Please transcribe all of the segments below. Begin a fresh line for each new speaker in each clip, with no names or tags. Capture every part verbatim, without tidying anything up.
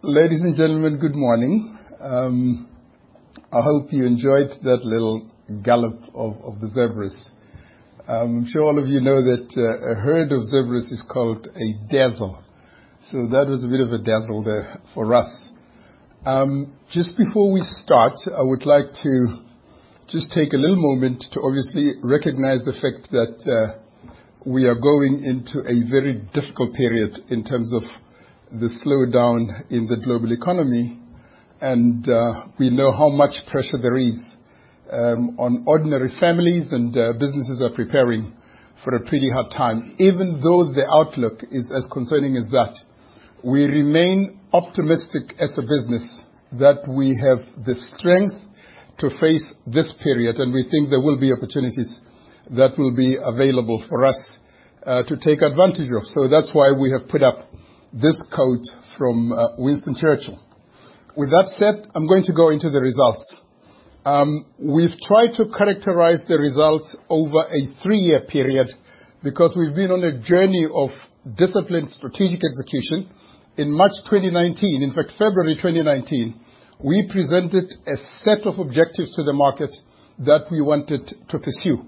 Ladies and gentlemen, good morning. Um, I hope you enjoyed that little gallop of, of the zebras. Um, I'm sure all of you know that uh, a herd of zebras is called a dazzle. So that was a bit of a dazzle there for us. Um, just before we start, I would like to just take a little moment to obviously recognize the fact that uh, we are going into a very difficult period in terms of the slowdown in the global economy, and uh, we know how much pressure there is um, on ordinary families, and uh, businesses are preparing for a pretty hard time. Even though the outlook is as concerning as that, we remain optimistic as a business that we have the strength to face this period, and we think there will be opportunities that will be available for us uh, to take advantage of. So that's why we have put up this quote from uh, Winston Churchill. With that said, I'm going to go into the results. Um, we've tried to characterize the results over a three-year period because we've been on a journey of disciplined strategic execution. In March twenty nineteen, in fact February twenty nineteen, we presented a set of objectives to the market that we wanted to pursue.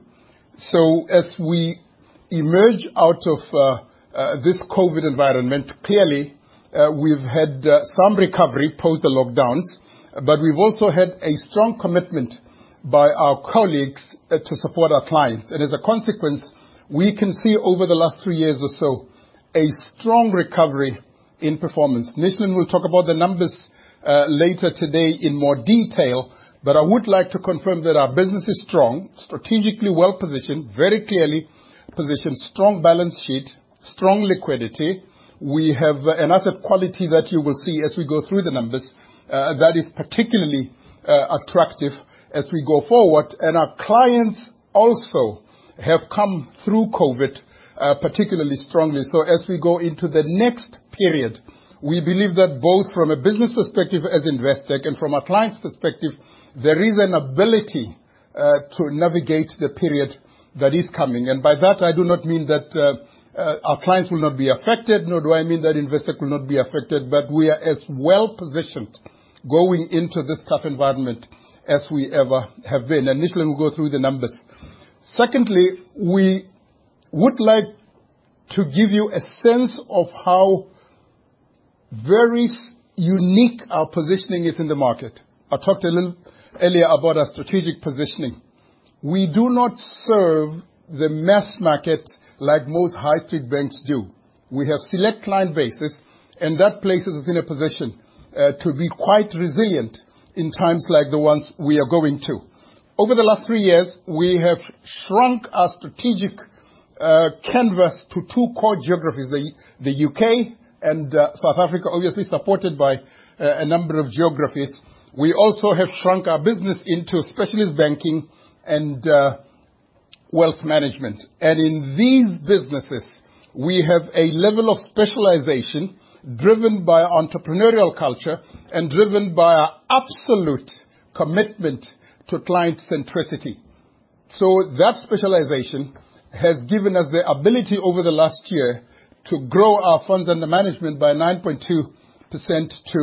So as we emerge out of uh, Uh, this COVID environment, clearly uh, we've had uh, some recovery post the lockdowns, but we've also had a strong commitment by our colleagues uh, to support our clients. And as a consequence, we can see over the last three years or so a strong recovery in performance. Nishlin will talk about the numbers uh, later today in more detail, but I would like to confirm that our business is strong, strategically well positioned, very clearly positioned, strong balance sheet, strong liquidity. We have uh, an asset quality that you will see as we go through the numbers uh, that is particularly uh, attractive as we go forward. And our clients also have come through COVID uh, particularly strongly. So as we go into the next period, we believe that both from a business perspective as Investec and from our clients' perspective, there is an ability uh, to navigate the period that is coming. And by that, I do not mean that uh, Uh, our clients will not be affected, nor do I mean that Investec will not be affected, but we are as well positioned going into this tough environment as we ever have been. And Nishlin will go through the numbers. Secondly, we would like to give you a sense of how very unique our positioning is in the market. I talked a little earlier about our strategic positioning. We do not serve the mass market like most high street banks do. We have select client bases, and that places us in a position uh, to be quite resilient in times like the ones we are going to. Over the last three years, we have shrunk our strategic uh, canvas to two core geographies, the, the U K and uh, South Africa, obviously supported by uh, a number of geographies. We also have shrunk our business into specialist banking and uh, wealth management. And in these businesses, we have a level of specialization driven by entrepreneurial culture and driven by our absolute commitment to client centricity. So that specialization has given us the ability over the last year to grow our funds under management by nine point two percent to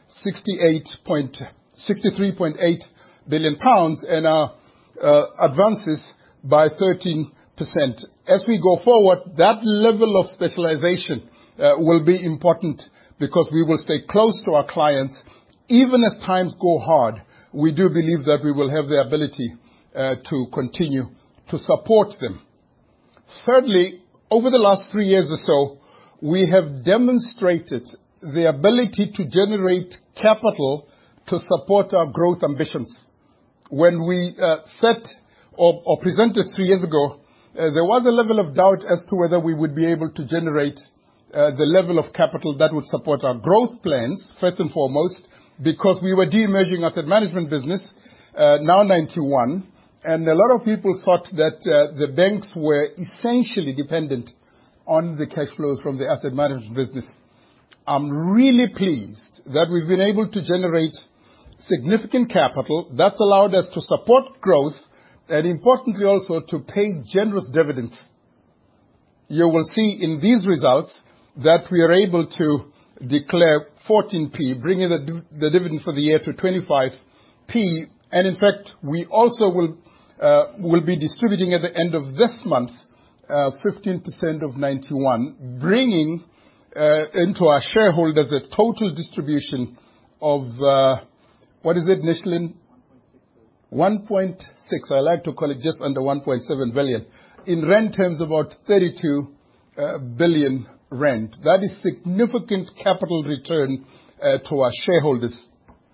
sixty-three point eight billion pounds, and our uh, advances by thirteen percent. As we go forward, that level of specialization uh, will be important because we will stay close to our clients. Even as times go hard, we do believe that we will have the ability uh, to continue to support them. Thirdly, over the last three years or so, we have demonstrated the ability to generate capital to support our growth ambitions. When we uh, set Or, or presented three years ago, uh, there was a level of doubt as to whether we would be able to generate uh, the level of capital that would support our growth plans, first and foremost, because we were de-emerging asset management business, uh, now ninety-one, and a lot of people thought that uh, the banks were essentially dependent on the cash flows from the asset management business. I'm really pleased that we've been able to generate significant capital that's allowed us to support growth, and importantly also to pay generous dividends. You will see in these results that we are able to declare fourteen p, bringing the, the dividend for the year to twenty-five p. And in fact, we also will uh, will be distributing at the end of this month uh, fifteen percent of ninety-one, bringing uh, into our shareholders a total distribution of uh, what is it, Nishlin? one point six. I like to call it just under one point seven billion. In rand terms, about thirty-two uh, billion rand. That is significant capital return uh, to our shareholders.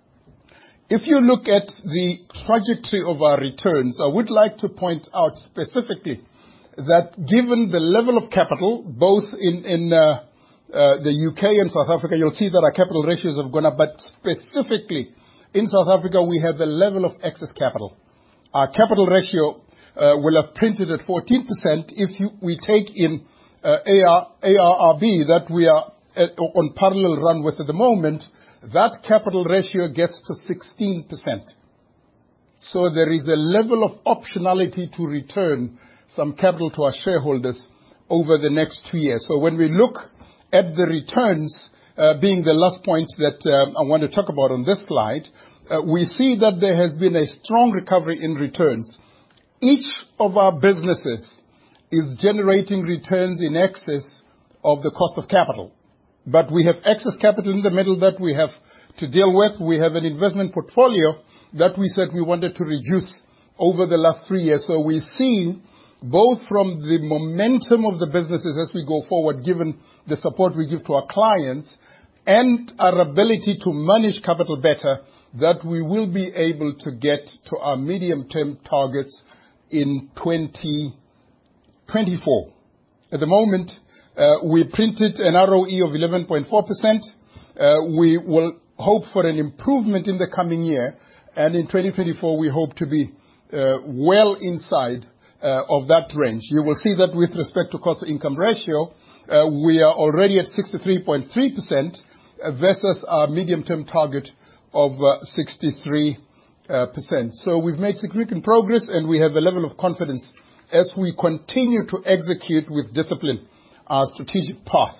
If you look at the trajectory of our returns, I would like to point out specifically that given the level of capital, both in, in uh, uh, the U K and South Africa, you'll see that our capital ratios have gone up, but specifically in South Africa, we have a level of excess capital. Our capital ratio uh, will have printed at fourteen percent if you, we take in uh, A R R B that we are at, on parallel run with at the moment. That capital ratio gets to sixteen percent. So there is a level of optionality to return some capital to our shareholders over the next two years. So when we look at the returns, uh, being the last point that um, I want to talk about on this slide, uh, we see that there has been a strong recovery in returns. Each of our businesses is generating returns in excess of the cost of capital. But we have excess capital in the middle that we have to deal with. We have an investment portfolio that we said we wanted to reduce over the last three years. So we see both from the momentum of the businesses as we go forward, given the support we give to our clients, and our ability to manage capital better, that we will be able to get to our medium-term targets in twenty twenty-four. At the moment, Uh, we printed an R O E of eleven point four percent. Uh, we will hope for an improvement in the coming year, and in twenty twenty-four we hope to be uh, well inside uh, of that range. You will see that with respect to cost-to-income ratio, uh, we are already at sixty-three point three percent versus our medium-term target of uh, sixty-three percent. So we've made significant progress, and we have a level of confidence as we continue to execute with discipline our strategic path.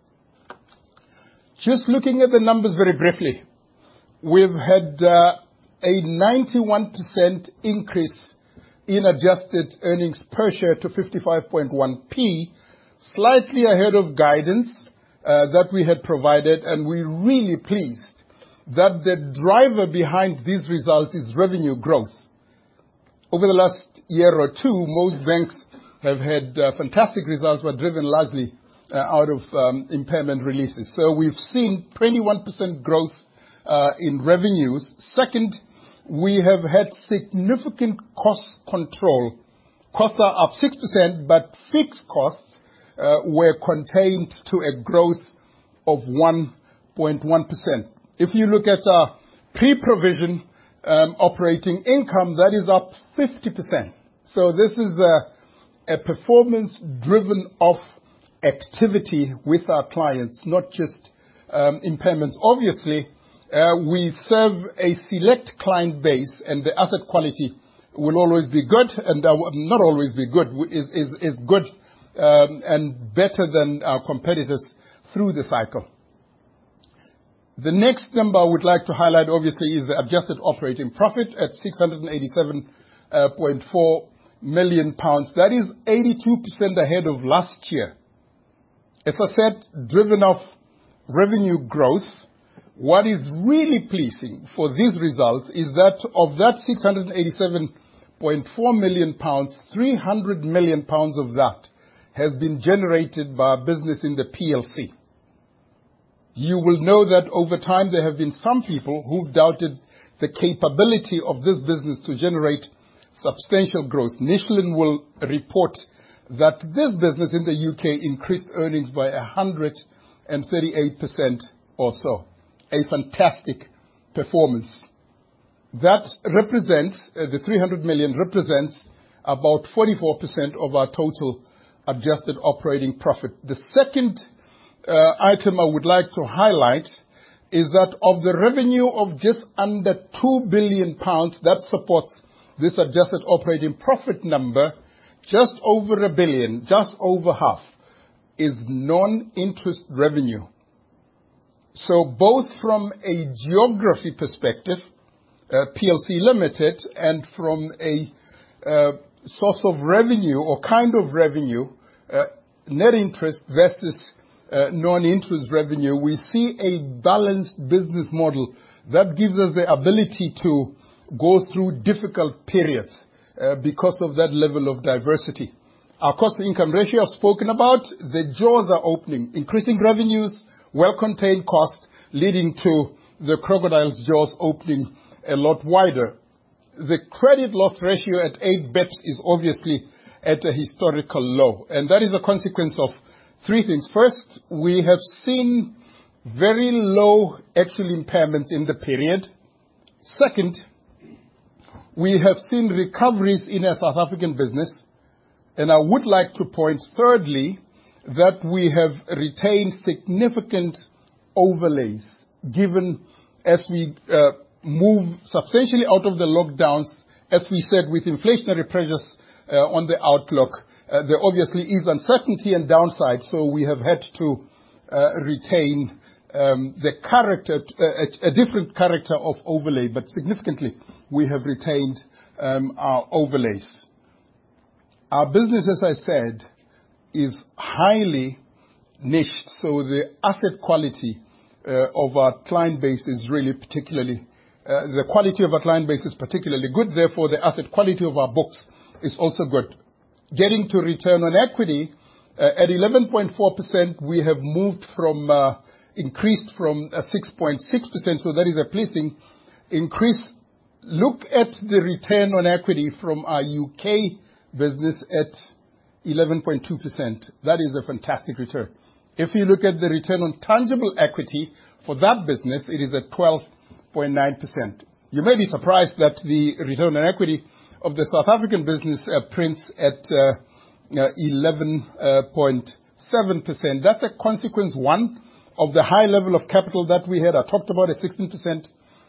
Just looking at the numbers very briefly, we've had uh, a ninety-one percent increase in adjusted earnings per share to fifty-five point one p, slightly ahead of guidance uh, that we had provided, and we're really pleased that the driver behind these results is revenue growth. Over the last year or two, most banks have had uh, fantastic results, but driven largely uh, out of um, impairment releases. So we've seen twenty-one percent growth uh, in revenues. Second, we have had significant cost control. Costs are up six percent, but fixed costs uh, were contained to a growth of one point one percent. If you look at our pre-provision um, operating income, that is up fifty percent. So this is a a performance driven off activity with our clients, not just um, impairments. Obviously, uh, we serve a select client base, and the asset quality will always be good, and uh, not always be good, is, is, is good um, and better than our competitors through the cycle. The next number I would like to highlight, obviously, is the adjusted operating profit at six hundred eighty-seven point four million pounds. That is eighty-two percent ahead of last year. As I said, driven off revenue growth. What is really pleasing for these results is that of that six hundred eighty-seven point four million pounds, three hundred million pounds of that has been generated by a business in the P L C. You will know that over time there have been some people who've doubted the capability of this business to generate substantial growth. Nishlin will report that this business in the U K increased earnings by one hundred thirty-eight percent or so. A fantastic performance. That represents, uh, the three hundred million represents about forty-four percent of our total adjusted operating profit. The second uh, item I would like to highlight is that of the revenue of just under two billion pounds that supports this adjusted operating profit number, just over a billion, just over half, is non-interest revenue. So both from a geography perspective, uh, P L C Limited, and from a uh, source of revenue or kind of revenue, uh, net interest versus uh, non-interest revenue, we see a balanced business model that gives us the ability to go through difficult periods uh, because of that level of diversity. Our cost-to-income ratio I've spoken about. The jaws are opening, increasing revenues, well-contained cost, leading to the crocodile's jaws opening a lot wider. The credit loss ratio at eight bips is obviously at a historical low, and that is a consequence of three things. First, we have seen very low actual impairments in the period. Second, we have seen recoveries in our South African business. And I would like to point, thirdly, that we have retained significant overlays, given as we uh, move substantially out of the lockdowns, as we said, with inflationary pressures uh, on the outlook. Uh, there obviously is uncertainty and downside, so we have had to uh, retain um, the character, uh, a, a different character of overlay, but significantly we have retained um, our overlays. Our business, as I said, is highly niched, so the asset quality uh, of our client base is really particularly, uh, the quality of our client base is particularly good, therefore the asset quality of our books is also good. Getting to return on equity, uh, at eleven point four percent, we have moved from, uh, increased from uh, six point six percent, so that is a pleasing increase. Look at the return on equity from our U K business at eleven point two percent. That is a fantastic return. If you look at the return on tangible equity for that business, it is at twelve point nine percent. You may be surprised that the return on equity of the South African business uh, prints at uh, uh, eleven point seven percent. That's a consequence, one, of the high level of capital that we had. I talked about a sixteen percent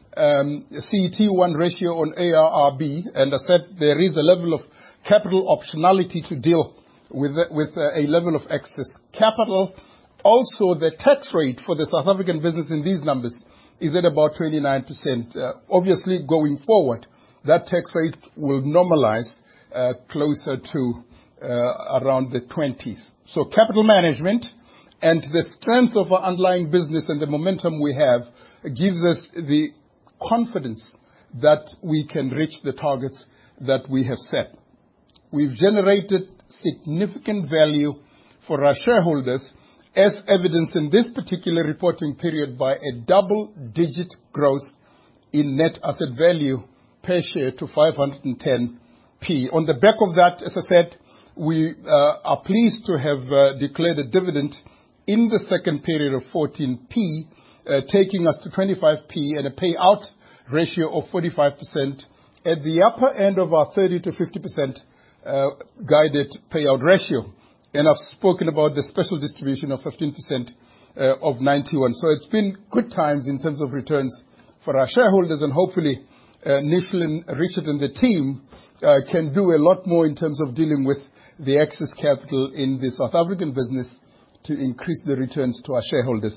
um, C E T one ratio on A R R B, and I said there is a level of capital optionality to deal with, with uh, a level of excess capital. Also, the tax rate for the South African business in these numbers is at about twenty-nine percent. Uh, obviously, going forward, that tax rate will normalize uh, closer to uh, around the twenties. So capital management and the strength of our underlying business and the momentum we have gives us the confidence that we can reach the targets that we have set. We've generated significant value for our shareholders, as evidenced in this particular reporting period by a double-digit growth in net asset value per share to five hundred ten p. On the back of that, as I said, we uh, are pleased to have uh, declared a dividend in the second period of fourteen p, uh, taking us to twenty-five p and a payout ratio of forty-five percent at the upper end of our thirty to fifty percent uh, guided payout ratio. And I've spoken about the special distribution of fifteen percent uh, of ninety-one. So it's been good times in terms of returns for our shareholders, and hopefully uh, Nishlin, Richard and the team uh, can do a lot more in terms of dealing with the excess capital in the South African business to increase the returns to our shareholders.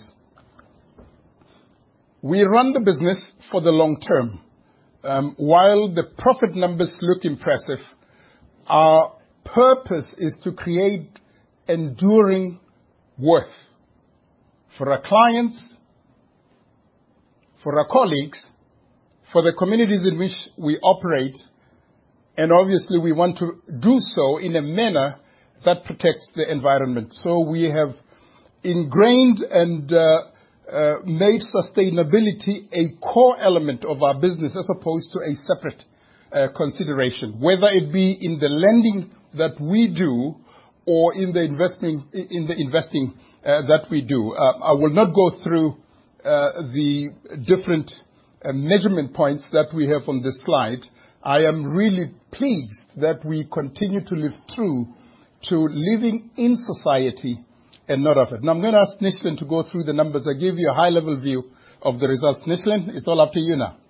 We run the business for the long term. Um, while the profit numbers look impressive, our purpose is to create enduring worth for our clients, for our colleagues, for the communities in which we operate, and obviously we want to do so in a manner that protects the environment. So we have ingrained and uh, uh, made sustainability a core element of our business as opposed to a separate uh, consideration, whether it be in the lending that we do or in the investing in the investing uh, that we do. Uh, I will not go through uh, the different uh, measurement points that we have on this slide. I am really pleased that we continue to live true to living in society and not of it. Now I'm going to ask Nishlin to go through the numbers. I gave you a high-level view of the results. Nishlin, it's all up to you now.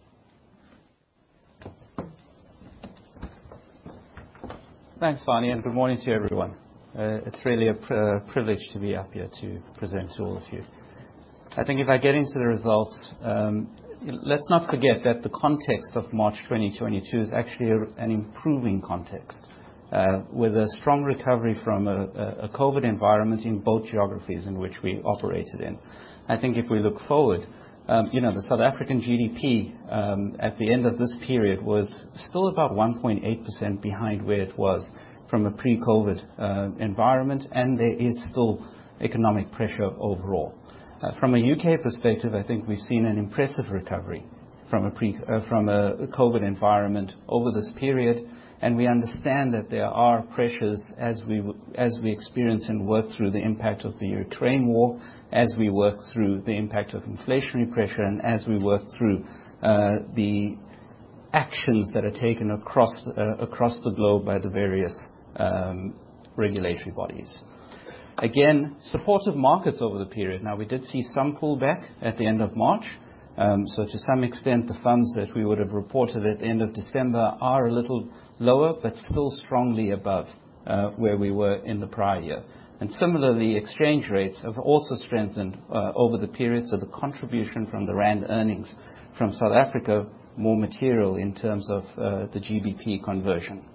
Thanks, Fani, and good morning to everyone. Uh, it's really a pr- uh, privilege to be up here to present to all of you. I think if I get into the results, um, let's not forget that the context of March twenty twenty-two is actually a, an improving context, uh, with a strong recovery from a, a COVID environment in both geographies in which we operated in. I think if we look forward, um, you know, the South African G D P um, at the end of this period was still about one point eight percent behind where it was from a pre-COVID uh, environment, and there is still economic pressure overall. Uh, from a U K perspective, I think we've seen an impressive recovery from a, pre, uh, from a COVID environment over this period, and we understand that there are pressures as we, as we experience and work through the impact of the Ukraine war, as we work through the impact of inflationary pressure, and as we work through uh, the actions that are taken across, uh, across the globe by the various um, regulatory bodies. Again, supportive markets over the period. Now, we did see some pullback at the end of March. Um, so to some extent, the funds that we would have reported at the end of December are a little lower, but still strongly above uh, where we were in the prior year. And similarly, exchange rates have also strengthened uh, over the period, so the contribution from the Rand earnings from South Africa more material in terms of uh, the G B P conversion.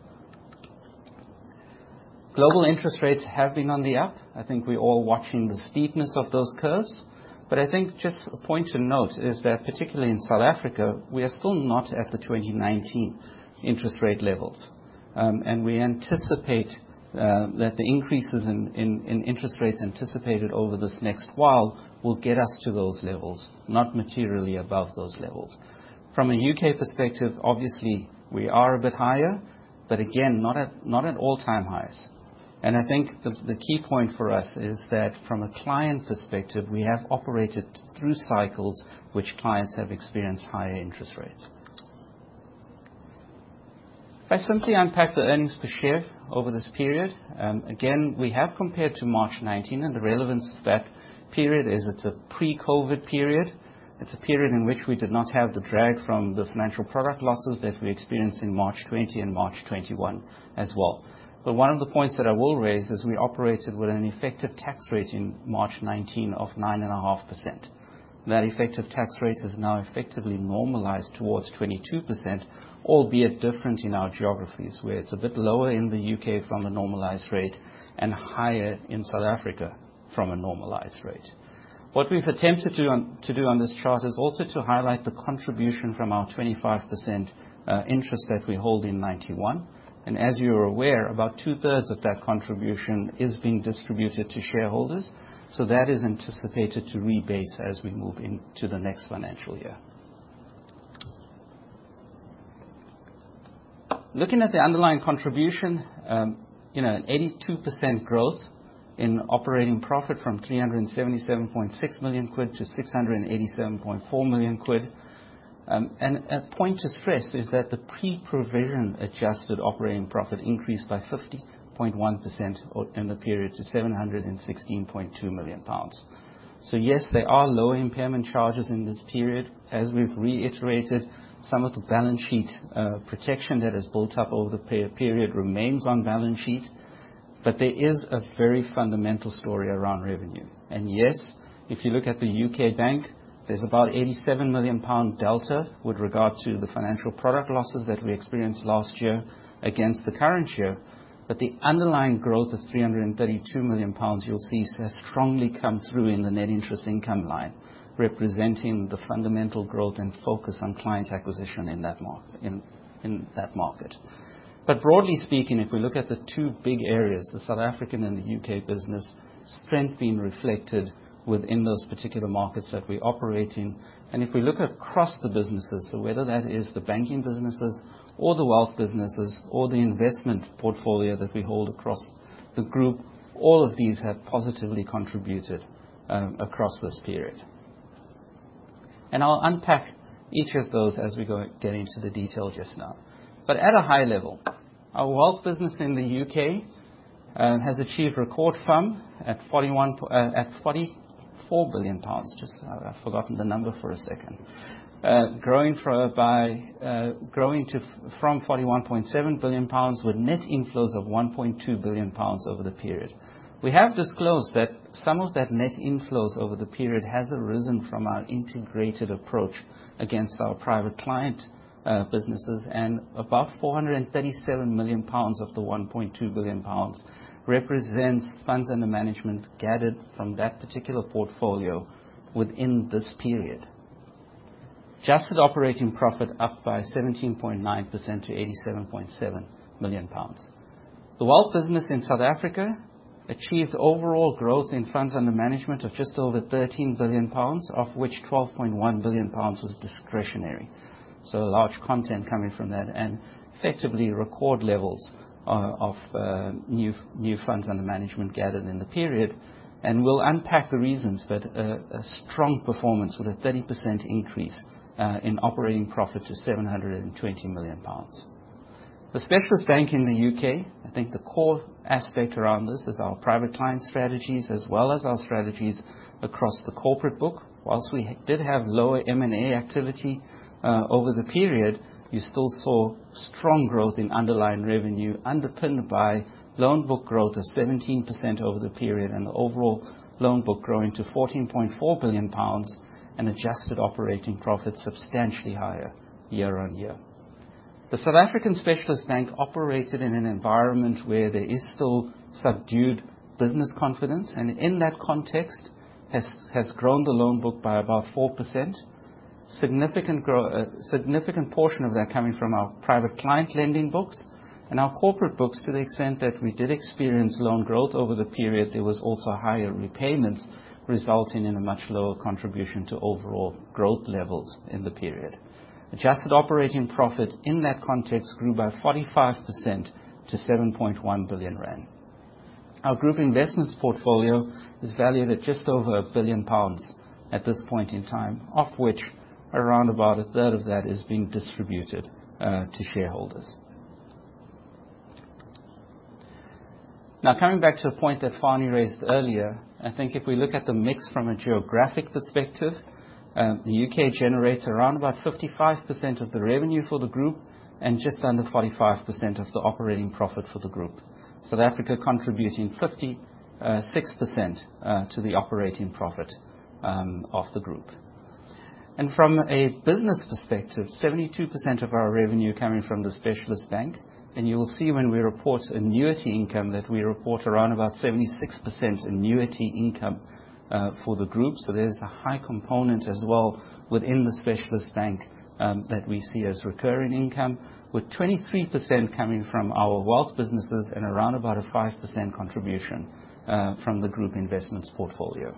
Global interest rates have been on the up. I think we're all watching the steepness of those curves. But I think just a point to note is that particularly in South Africa, we are still not at the twenty nineteen interest rate levels. Um, and we anticipate uh, that the increases in, in, in interest rates anticipated over this next while will get us to those levels, not materially above those levels. From a U K perspective, obviously, we are a bit higher, but again, not at, not at all-time highs. And I think the, the key point for us is that from a client perspective, we have operated through cycles which clients have experienced higher interest rates. If I simply unpack the earnings per share over this period, um, again, we have compared to March nineteen, and the relevance of that period is it's a pre-COVID period. It's a period in which we did not have the drag from the financial product losses that we experienced in March twenty and March twenty-one as well. But one of the points that I will raise is we operated with an effective tax rate in March nineteen of nine point five percent. That effective tax rate is now effectively normalized towards twenty-two percent, albeit different in our geographies, where it's a bit lower in the U K from a normalized rate and higher in South Africa from a normalized rate. What we've attempted to, on, to do on this chart is also to highlight the contribution from our twenty-five percent uh, interest that we hold in ninety-one. And as you're aware, about two-thirds of that contribution is being distributed to shareholders. So that is anticipated to rebase as we move into the next financial year. Looking at the underlying contribution, um, you know, an eighty-two percent growth in operating profit from three hundred seventy-seven point six million quid to six hundred eighty-seven point four million quid. Um, and a point to stress is that the pre-provision adjusted operating profit increased by fifty point one percent in the period to seven hundred sixteen point two million pounds. So yes, there are lower impairment charges in this period. As we've reiterated, some of the balance sheet uh, protection that has built up over the period remains on balance sheet. But there is a very fundamental story around revenue. And yes, if you look at the U K bank, there's about eighty-seven million pound delta with regard to the financial product losses that we experienced last year against the current year. But the underlying growth of three hundred thirty-two million pounds, you'll see, has strongly come through in the net interest income line, representing the fundamental growth and focus on client acquisition in that, mar- in, in that market. But broadly speaking, if we look at the two big areas, the South African and the U K business, strength being reflected within those particular markets that we operate in. And if we look across the businesses, so whether that is the banking businesses or the wealth businesses or the investment portfolio that we hold across the group, all of these have positively contributed um, across this period. And I'll unpack each of those as we go get into the detail just now. But at a high level, our wealth business in the U K uh, has achieved record F U M at forty-one uh, at forty-four billion pounds. Just uh, I've forgotten the number for a second. Uh, growing from by uh, growing to from forty-one point seven billion pounds with net inflows of one point two billion pounds over the period. We have disclosed that some of that net inflows over the period has arisen from our integrated approach against our private client uh, businesses, and about four hundred thirty-seven million pounds of the one point two billion pounds represents funds under management gathered from that particular portfolio within this period. Adjusted operating profit up by seventeen point nine percent to eighty-seven point seven million pounds. The wealth business in South Africa achieved overall growth in funds under management of just over thirteen billion pounds, of which twelve point one billion pounds was discretionary. So a large content coming from that, and effectively record levels uh, of uh, new new funds under management gathered in the period. And we'll unpack the reasons, but a, a strong performance with a thirty percent increase uh, in operating profit to seven hundred twenty million pounds. The specialist bank in the U K, I think the core aspect around this is our private client strategies as well as our strategies across the corporate book. Whilst we did have lower M and A activity uh, over the period, you still saw strong growth in underlying revenue underpinned by loan book growth of seventeen percent over the period, and the overall loan book growing to fourteen point four billion pounds and adjusted operating profit substantially higher year on year. The South African Specialist Bank operated in an environment where there is still subdued business confidence, and in that context has, has grown the loan book by about four percent. Significant, grow, a significant portion of that coming from our private client lending books and our corporate books, to the extent that we did experience loan growth over the period. There was also higher repayments, resulting in a much lower contribution to overall growth levels in the period. Adjusted operating profit in that context grew by forty-five percent to seven point one billion rand. Our group investments portfolio is valued at just over a billion pounds at this point in time, of which around about a third of that is being distributed uh, to shareholders. Now, coming back to a point that Fani raised earlier, I think if we look at the mix from a geographic perspective, Um, the U K generates around about fifty-five percent of the revenue for the group and just under forty-five percent of the operating profit for the group. South Africa contributing fifty-six percent uh, to the operating profit um, of the group. And from a business perspective, seventy-two percent of our revenue coming from the specialist bank. And you will see when we report annuity income that we report around about seventy-six percent annuity income Uh, for the group. So there's a high component as well within the specialist bank um, that we see as recurring income, with twenty-three percent coming from our wealth businesses and around about a five percent contribution uh, from the group investments portfolio.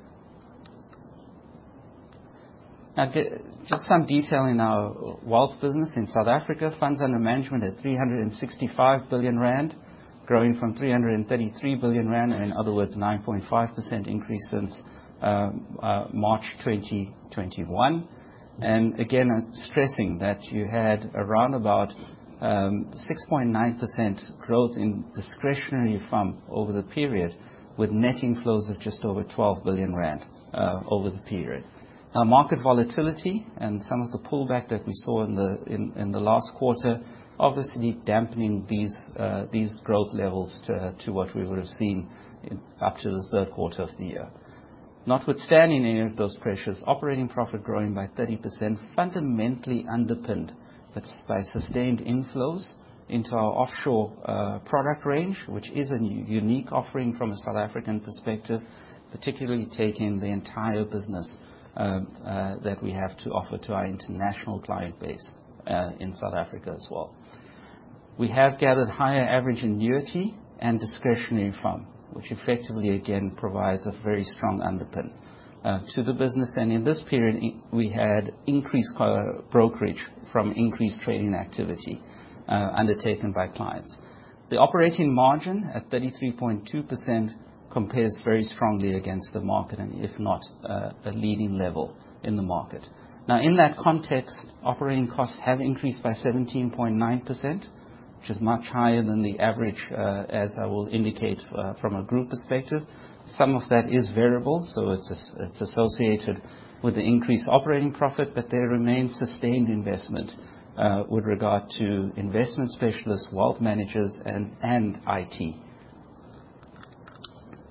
Now, just some detail in our wealth business in South Africa. Funds under management at three hundred sixty-five billion rand, growing from three hundred thirty-three billion rand, and in other words, nine point five percent increase since um, uh, March twenty twenty-one. And again, uh, stressing that you had around about um, six point nine percent growth in discretionary F U M over the period, with net inflows of just over twelve billion rand uh, over the period. Now, market volatility and some of the pullback that we saw in the in, in the last quarter, obviously dampening these uh, these growth levels to, to what we would have seen in, up to the third quarter of the year. Notwithstanding any of those pressures, operating profit growing by thirty percent, fundamentally underpinned by sustained inflows into our offshore uh, product range, which is a unique offering from a South African perspective, particularly taking the entire business uh, uh, that we have to offer to our international client base uh, in South Africa as well. We have gathered higher average annuity and discretionary F U M, which effectively again provides a very strong underpin uh, to the business. And in this period, we had increased uh, brokerage from increased trading activity uh, undertaken by clients. The operating margin at thirty-three point two percent compares very strongly against the market, and if not uh, a leading level in the market. Now, in that context, operating costs have increased by seventeen point nine percent, which is much higher than the average, uh, as I will indicate uh, from a group perspective. Some of that is variable, so it's, it's associated with the increased operating profit, but there remains sustained investment uh, with regard to investment specialists, wealth managers, and, and I T.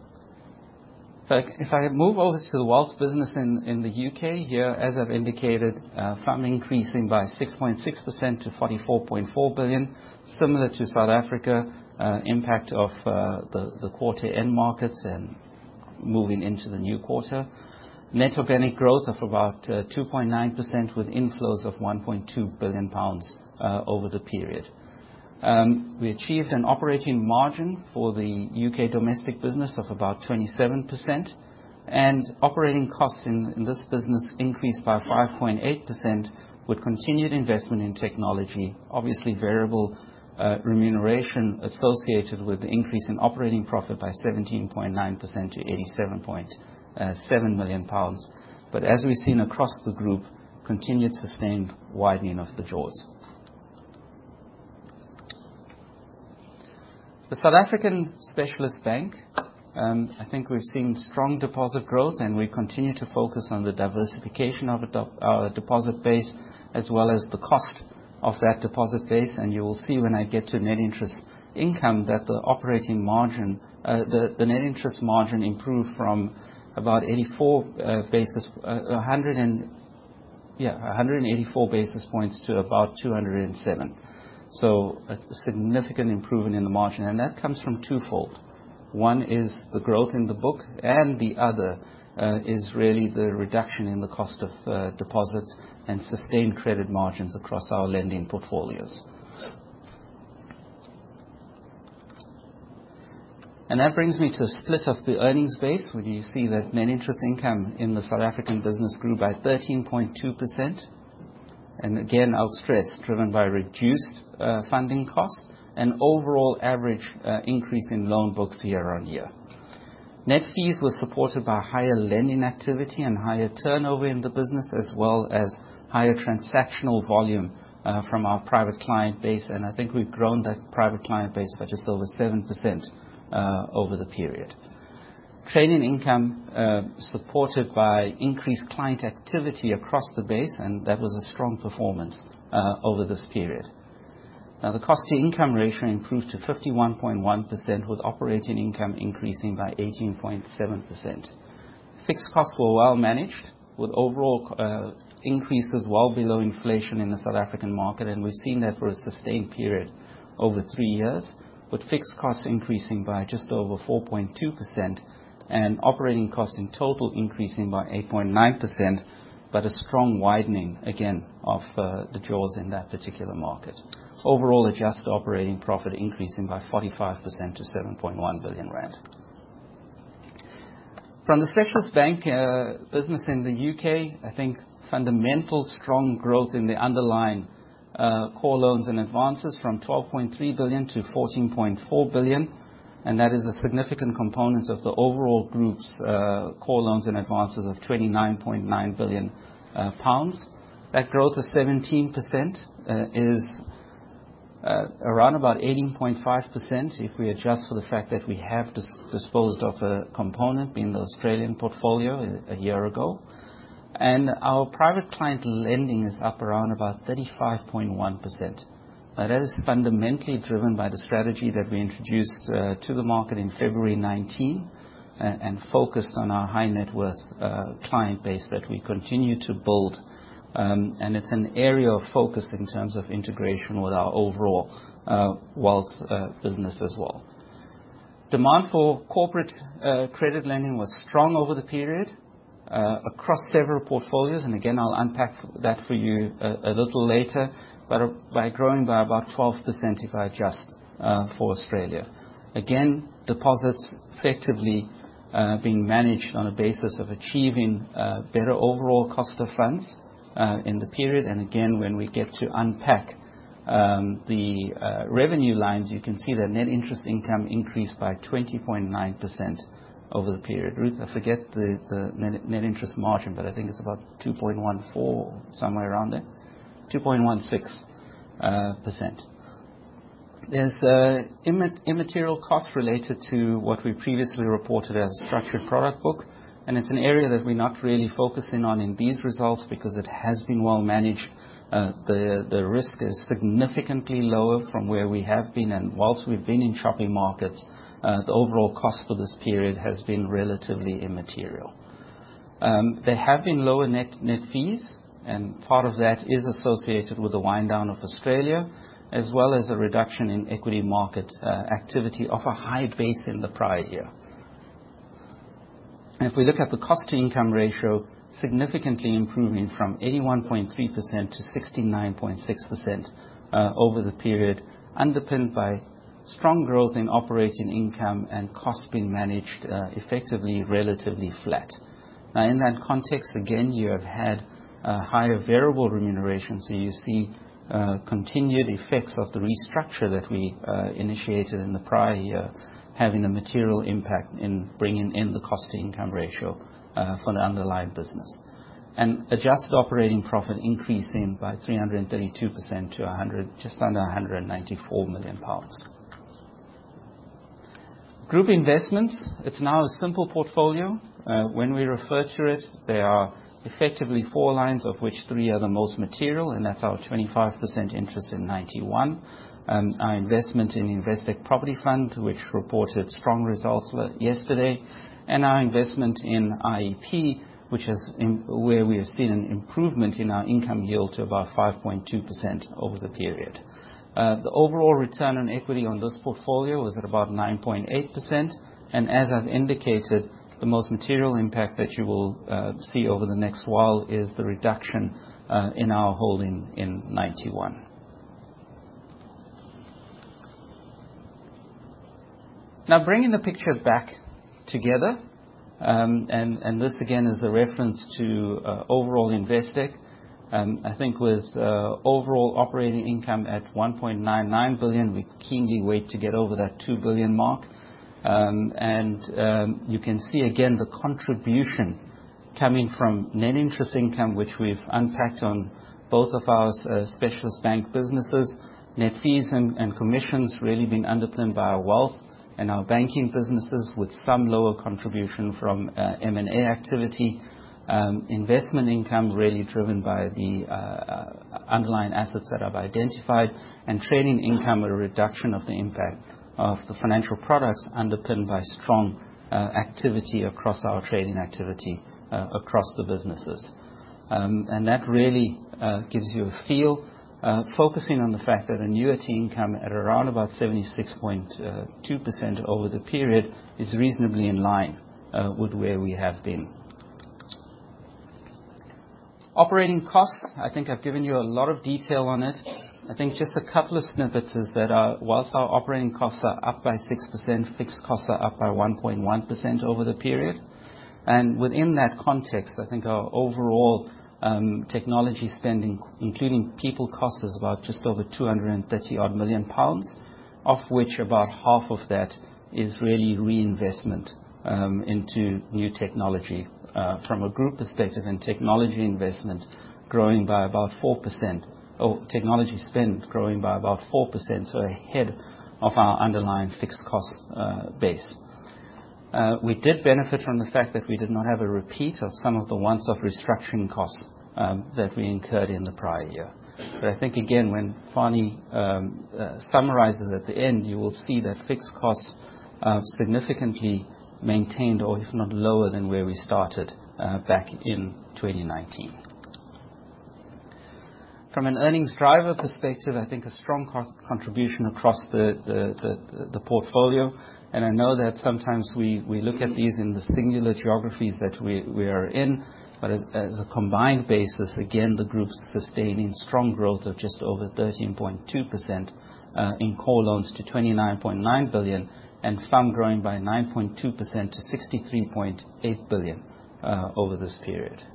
So if I move over to the wealth business in, in the U K here, as I've indicated, uh, fund increasing by six point six percent to forty-four point four billion, similar to South Africa, uh, impact of uh, the, the quarter end markets and moving into the new quarter. Net organic growth of about uh, two point nine percent with inflows of one point two billion pounds uh, over the period. Um, we achieved an operating margin for the U K domestic business of about twenty-seven percent, and operating costs in, in this business increased by five point eight percent with continued investment in technology, obviously variable uh, remuneration associated with the increase in operating profit by seventeen point nine percent to eighty-seven point seven million pounds. But as we've seen across the group, continued sustained widening of the jaws. The South African Specialist Bank, um, I think we've seen strong deposit growth, and we continue to focus on the diversification of our deposit base as well as the cost of that deposit base. And you will see when I get to net interest income that the operating margin, uh, the, the net interest margin improved from about eighty-four uh, basis, uh, one hundred and yeah, one hundred eighty-four basis points to about two hundred seven. So a significant improvement in the margin, and that comes from twofold. One is the growth in the book, and the other uh, is really the reduction in the cost of uh, deposits and sustained credit margins across our lending portfolios. And that brings me to a split of the earnings base, where you see that net interest income in the South African business grew by thirteen point two percent. And again, I'll stress, driven by reduced uh, funding costs and overall average uh, increase in loan books year on year. Net fees were supported by higher lending activity and higher turnover in the business, as well as higher transactional volume uh, from our private client base. And I think we've grown that private client base by just over seven percent uh, over the period. Trading income uh, supported by increased client activity across the base, and that was a strong performance uh, over this period. Now, the cost-to-income ratio improved to fifty-one point one percent, with operating income increasing by eighteen point seven percent. Fixed costs were well managed, with overall uh, increases well below inflation in the South African market, and we've seen that for a sustained period over three years, with fixed costs increasing by just over four point two percent, and operating costs in total increasing by eight point nine percent, but a strong widening, again, of uh, the jaws in that particular market. Overall, adjusted operating profit increasing by forty-five percent to seven point one billion rand. From the Specialist Bank uh, business in the U K, I think fundamental strong growth in the underlying uh, core loans and advances from twelve point three billion to fourteen point four billion. And that is a significant component of the overall group's uh, core loans and advances of twenty-nine point nine billion uh, pounds. That growth of seventeen percent uh, is uh, around about eighteen point five percent if we adjust for the fact that we have dis- disposed of a component, being the Australian portfolio, a, a year ago. And our private client lending is up around about thirty-five point one percent. Uh, that is fundamentally driven by the strategy that we introduced uh, to the market in February nineteen uh, and focused on our high net worth uh, client base that we continue to build. Um, and it's an area of focus in terms of integration with our overall uh, wealth uh, business as well. Demand for corporate uh, credit lending was strong over the period uh, across several portfolios. And again, I'll unpack that for you a, a little later. But by growing by about twelve percent if I adjust uh, for Australia. Again, deposits effectively uh, being managed on a basis of achieving uh, better overall cost of funds uh, in the period. And again, when we get to unpack um, the uh, revenue lines, you can see that net interest income increased by twenty point nine percent over the period. Ruth, I forget the, the net, net interest margin, but I think it's about two point one four, somewhere around there. two point one six percent. There's uh, imma- immaterial costs related to what we previously reported as a structured product book, and it's an area that we're not really focusing on in these results because it has been well managed. Uh, the, the risk is significantly lower from where we have been, and whilst we've been in choppy markets, uh, the overall cost for this period has been relatively immaterial. Um, there have been lower net, net fees, and part of that is associated with the wind down of Australia, as well as a reduction in equity market uh, activity off a high base in the prior year. And if we look at the cost-to-income ratio, significantly improving from eighty-one point three percent to sixty-nine point six percent uh, over the period, underpinned by strong growth in operating income and costs being managed uh, effectively relatively flat. Now, in that context, again, you have had uh, higher variable remuneration, so you see uh, continued effects of the restructure that we uh, initiated in the prior year having a material impact in bringing in the cost-to-income ratio uh, for the underlying business. And adjusted operating profit increasing by three hundred thirty-two percent to one hundred, just under one hundred ninety-four million pounds. Group investments, it's now a simple portfolio. Uh, when we refer to it, there are effectively four lines, of which three are the most material, and that's our twenty-five percent interest in ninety-one, um, our investment in Investec Property Fund, which reported strong results yesterday, and our investment in I E P, which is in, where we have seen an improvement in our income yield to about five point two percent over the period. Uh, the overall return on equity on this portfolio was at about nine point eight percent, and as I've indicated, the most material impact that you will uh, see over the next while is the reduction uh, in our holding in ninety-one. Now, bringing the picture back together, um, and, and this again is a reference to uh, overall Investec. Um, I think with uh, overall operating income at one point nine nine billion, we keenly wait to get over that two billion mark. Um, and um, you can see again the contribution coming from net interest income, which we've unpacked on both of our uh, specialist bank businesses. Net fees and, and commissions really been underpinned by our wealth and our banking businesses, with some lower contribution from uh, M and A activity. Um, investment income really driven by the uh, uh, underlying assets that I've identified, and trading income a reduction of the impact of the financial products underpinned by strong uh, activity across our trading activity uh, across the businesses. Um, and that really uh, gives you a feel, uh, focusing on the fact that annuity income at around about seventy-six point two percent over the period is reasonably in line uh, with where we have been. Operating costs, I think I've given you a lot of detail on it. I think just a couple of snippets is that our, whilst our operating costs are up by six percent, fixed costs are up by one point one percent over the period. And within that context, I think our overall um, technology spending, including people costs, is about just over two hundred thirty odd million pounds, of which about half of that is really reinvestment um, into new technology. Uh, from a group perspective, and technology investment growing by about four percent, or technology spend growing by about four percent, so ahead of our underlying fixed cost uh, base. Uh, we did benefit from the fact that we did not have a repeat of some of the once-off restructuring costs um, that we incurred in the prior year. But I think, again, when Fani um, uh, summarizes at the end, you will see that fixed costs are significantly maintained, or if not lower than where we started uh, back in twenty nineteen. From an earnings driver perspective, I think a strong co- contribution across the, the, the, the portfolio. And I know that sometimes we, we look at these in the singular geographies that we, we are in, but as, as a combined basis, again, the group's sustaining strong growth of just over thirteen point two percent uh, in core loans to twenty-nine point nine billion, and F U M growing by nine point two percent to sixty-three point eight billion uh, over this period.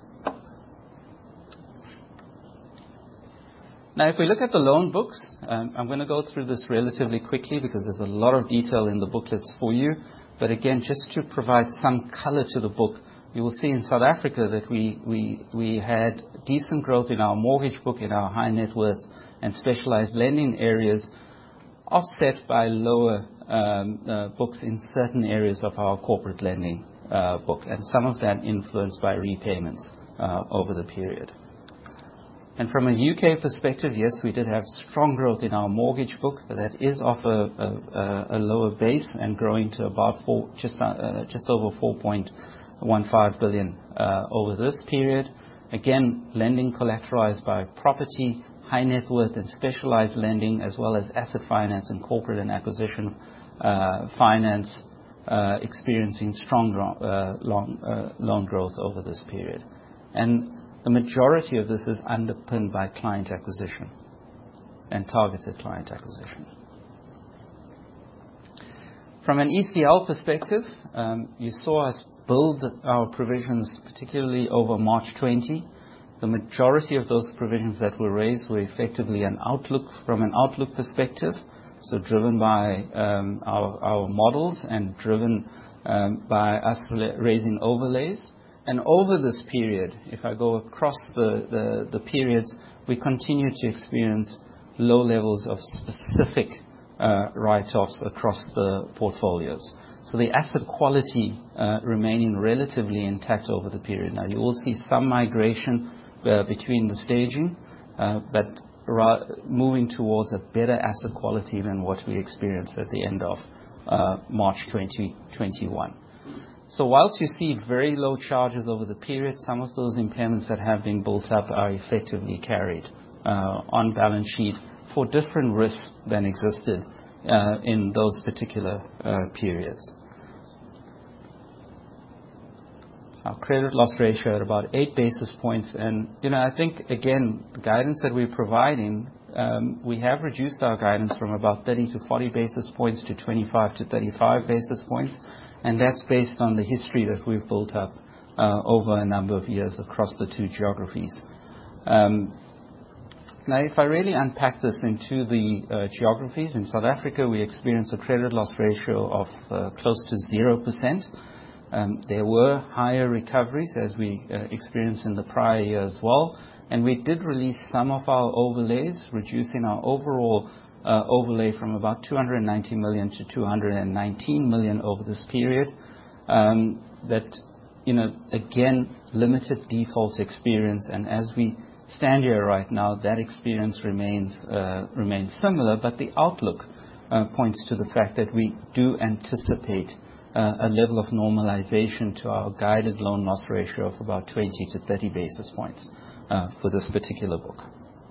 Now, if we look at the loan books, um, I'm going to go through this relatively quickly because there's a lot of detail in the booklets for you. But again, just to provide some color to the book, you will see in South Africa that we, we, we had decent growth in our mortgage book, in our high net worth and specialized lending areas, offset by lower um, uh, books in certain areas of our corporate lending uh, book, and some of that influenced by repayments uh, over the period. And from a U K perspective, yes, we did have strong growth in our mortgage book, but that is off a, a, a lower base and growing to about four, just uh, just over four point one five billion uh, over this period. Again, lending collateralized by property, high net worth and specialized lending, as well as asset finance and corporate and acquisition uh, finance, uh, experiencing strong uh, long, uh, loan growth over this period. And the majority of this is underpinned by client acquisition and targeted client acquisition. From an E C L perspective, um, you saw us build our provisions, particularly over March twentieth. The majority of those provisions that were raised were effectively an outlook from an outlook perspective, so driven by um, our, our models and driven um, by us raising overlays. And over this period, if I go across the, the, the periods, we continue to experience low levels of specific uh, write-offs across the portfolios. So the asset quality uh, remaining relatively intact over the period. Now, you will see some migration uh, between the staging, uh, but ra- moving towards a better asset quality than what we experienced at the end of uh, March twenty twenty-one. So whilst you see very low charges over the period, some of those impairments that have been built up are effectively carried uh, on balance sheet for different risks than existed uh, in those particular uh, periods. Our credit loss ratio at about eight basis points, and you know I think again the guidance that we're providing, um, we have reduced our guidance from about thirty to forty basis points to twenty-five to thirty-five basis points. And that's based on the history that we've built up uh, over a number of years across the two geographies. Um, now, if I really unpack this into the uh, geographies, in South Africa we experienced a credit loss ratio of uh, close to zero percent. Um, there were higher recoveries as we uh, experienced in the prior year as well. And we did release some of our overlays, reducing our overall Uh, overlay from about two hundred ninety million to two hundred nineteen million over this period. Um, that, you know, again, limited default experience, and as we stand here right now, that experience remains uh, remains similar, but the outlook uh, points to the fact that we do anticipate uh, a level of normalization to our guided loan loss ratio of about twenty to thirty basis points uh, for this particular book.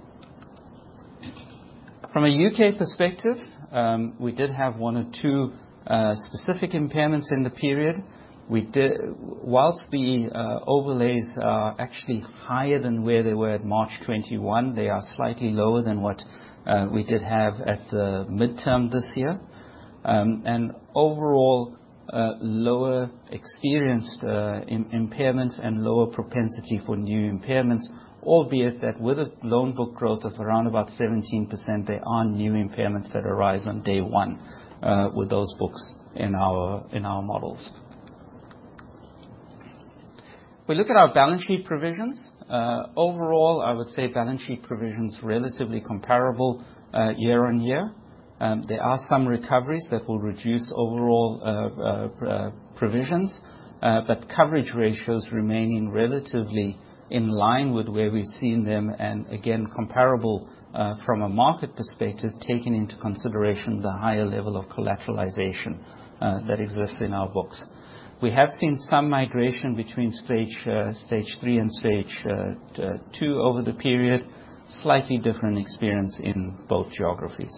From a U K perspective, um, we did have one or two uh, specific impairments in the period. We did, whilst the uh, overlays are actually higher than where they were at March twenty-one, they are slightly lower than what uh, we did have at the midterm this year. Um, and overall, uh, lower experienced uh, in, impairments and lower propensity for new impairments, albeit that with a loan book growth of around about seventeen percent, there are new impairments that arise on day one uh, with those books in our in our models. We look at our balance sheet provisions. Uh, overall, I would say balance sheet provisions relatively comparable uh, year on year. Um, there are some recoveries that will reduce overall uh, uh, uh, provisions, uh, but coverage ratios remaining relatively in line with where we've seen them, and again comparable uh, from a market perspective, taking into consideration the higher level of collateralization uh, that exists in our books. We have seen some migration between stage uh, stage three and stage uh, t- uh, two over the period, slightly different experience in both geographies.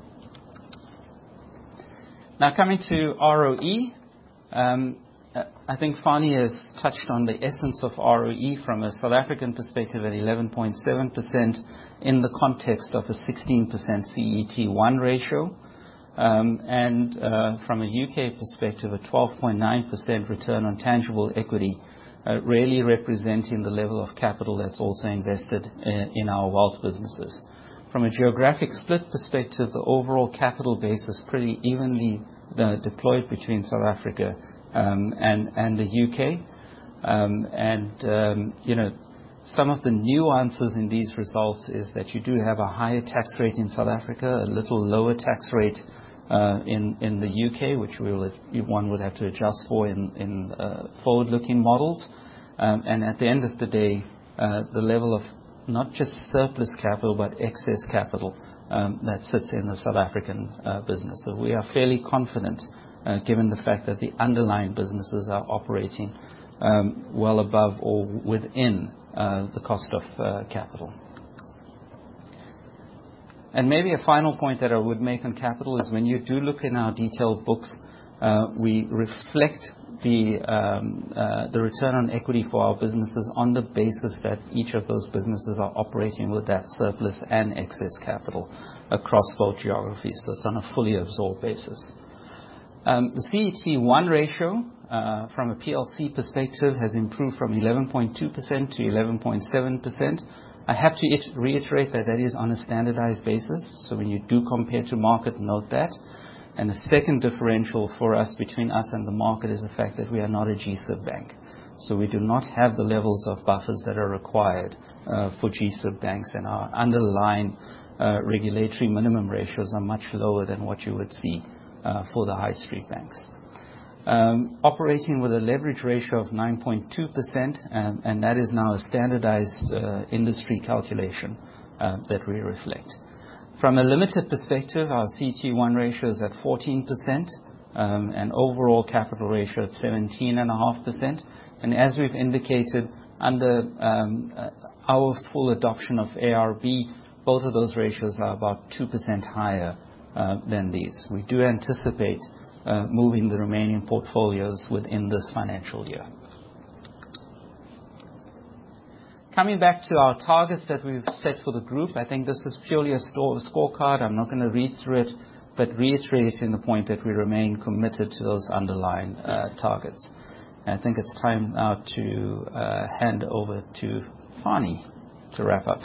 Now coming to R O E, um, I think Fani has touched on the essence of R O E from a South African perspective at eleven point seven percent in the context of a sixteen percent C E T one ratio. Um, and uh, from a U K perspective, a twelve point nine percent return on tangible equity, uh, really representing the level of capital that's also invested in, in our wealth businesses. From a geographic split perspective, the overall capital base is pretty evenly uh, deployed between South Africa um, and, and the U K. Um, and, um, you know, some of the nuances in these results is that you do have a higher tax rate in South Africa, a little lower tax rate uh, in in the U K, which we will, one would have to adjust for in, in uh, forward-looking models. Um, and at the end of the day, uh, the level of not just surplus capital, but excess capital um, that sits in the South African uh, business. So we are fairly confident, uh, given the fact that the underlying businesses are operating um, well above or within uh, the cost of uh, capital. And maybe a final point that I would make on capital is when you do look in our detailed books, uh, we reflect the um, uh, the return on equity for our businesses on the basis that each of those businesses are operating with that surplus and excess capital across both geographies. So it's on a fully absorbed basis. Um, the C E T one ratio uh, from a P L C perspective has improved from eleven point two percent to eleven point seven percent. I have to it- reiterate that that is on a standardized basis. So when you do compare to market, note that. And the second differential for us between us and the market is the fact that we are not a G S I B bank. So we do not have the levels of buffers that are required uh, for G S I B banks, and our underlying uh, regulatory minimum ratios are much lower than what you would see uh, for the high street banks. Um, operating with a leverage ratio of nine point two percent, um, and that is now a standardized uh, industry calculation uh, that we reflect. From a limited perspective, our C E T one ratio is at fourteen percent, um, and overall capital ratio at seventeen point five percent. And as we've indicated, under um, uh, our full adoption of A R B, both of those ratios are about two percent higher uh, than these. We do anticipate uh, moving the remaining portfolios within this financial year. Coming back to our targets that we've set for the group, I think this is purely a store, scorecard. I'm not going to read through it, but reiterating the point that we remain committed to those underlying uh, targets. And I think it's time now to uh, hand over to Fani to wrap up.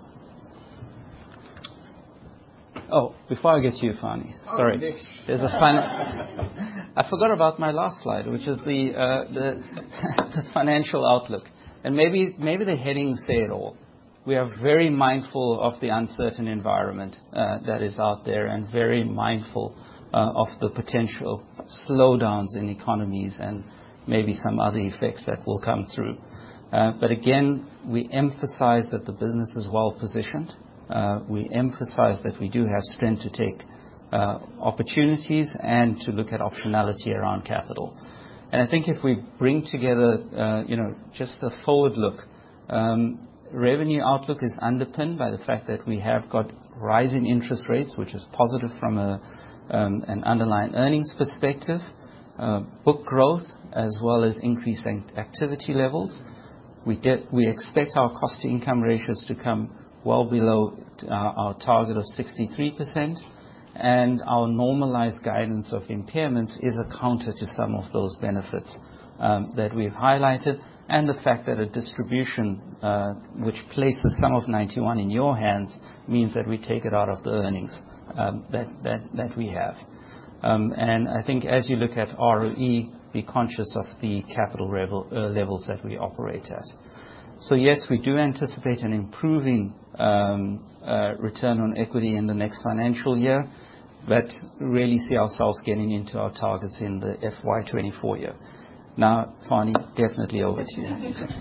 Oh, before I get to you, Fani, sorry. There's a fun. I forgot about my last slide, which is the uh, the, the financial outlook. And maybe maybe the headings say it all. We are very mindful of the uncertain environment uh, that is out there, and very mindful uh, of the potential slowdowns in economies and maybe some other effects that will come through. Uh, but again, we emphasize that the business is well positioned. Uh, we emphasize that we do have strength to take uh, opportunities and to look at optionality around capital. And I think if we bring together, uh, you know, just a forward look, um, revenue outlook is underpinned by the fact that we have got rising interest rates, which is positive from a, um, an underlying earnings perspective, uh, book growth, as well as increased activity levels. We, de- we expect our cost-to-income ratios to come well below our, our target of sixty-three percent. And our normalized guidance of impairments is a counter to some of those benefits um, that we've highlighted, and the fact that a distribution uh, which places some of ninety-one in your hands means that we take it out of the earnings um, that, that, that we have. Um, and I think as you look at R O E, be conscious of the capital level, uh, levels that we operate at. So yes, we do anticipate an improving um, uh, return on equity in the next financial year, but really see ourselves getting into our targets in the F Y twenty-four year. Now, Fani, definitely over to you.